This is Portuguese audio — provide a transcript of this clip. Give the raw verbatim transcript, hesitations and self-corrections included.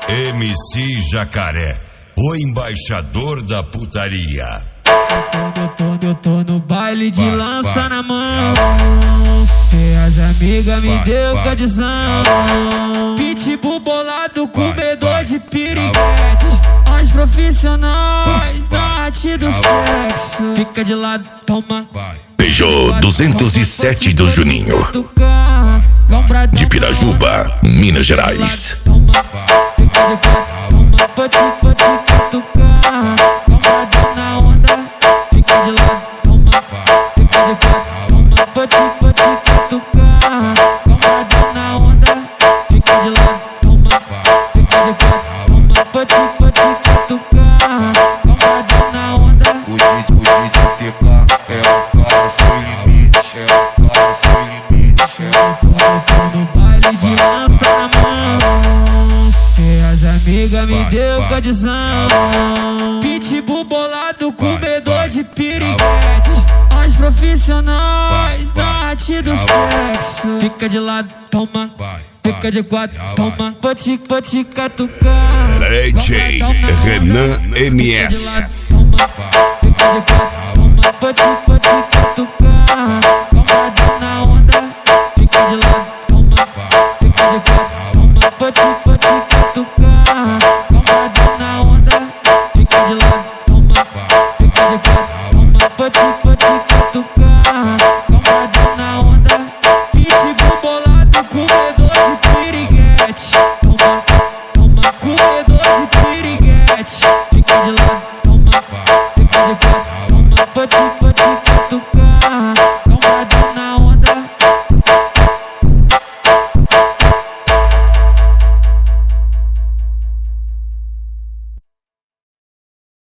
M C Jacaré, o embaixador da putaria. Eu tô, eu tô no baile de lança na mão, e as amigas me deu condição. Pitbull bolado, comedor de piriguete. Os profissionais da arte do sexo. Fica de lado, toma. Peugeot duzentos e sete do Juninho, de Pirajuba, Minas Gerais. Fica de quatro, toma, pode, pode catucar. Compradão na onda, fica de lado, toma. Fica de quatro, toma, pode, pode catucar. Compradão na onda, fica de lado, toma. Fica de quatro, toma, pode, pode catucar. Compradão na onda. O D J T K é o cara sem limite, é o cara sem limite, é o cara sem limite. No baile de lança na mão, e as amigas me deu condição. Pitbull bolado, comedor de piriguete. Os profissionais da arte do sexo. Fica de lado, toma. Fica de quatro, toma. Pode, pode catucar. D J Renan M S. Fica de quatro, toma. Pode, pode catucar. Compradão na onda, fica de lado, toma. Fica de quatro, toma. Pode, pode catucar.